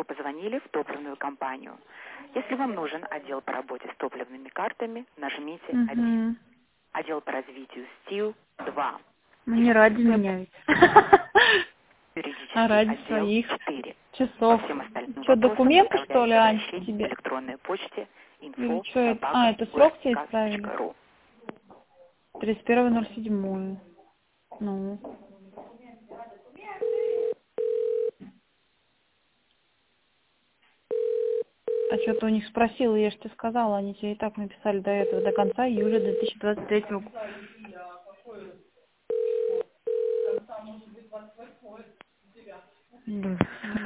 вы позвонили в топливную компанию. Если вам нужен отдел по работе с топливными картами, нажмите 1. Отдел по развитию СТИЛ 2. Ну, не ради меня ведь. Юридический А ради отдел своих 4. часов. По всем остальным Что, вопросам документы, оставляйте что ли, Ань, обращение тебе? в электронной почте Или что это? А, это срок тебе ставили? info@gorskgaz.ru. 31.07. Ну. А что ты у них спросила, я же тебе сказала, они тебе и так написали до этого, до конца июля 2023 года. Да.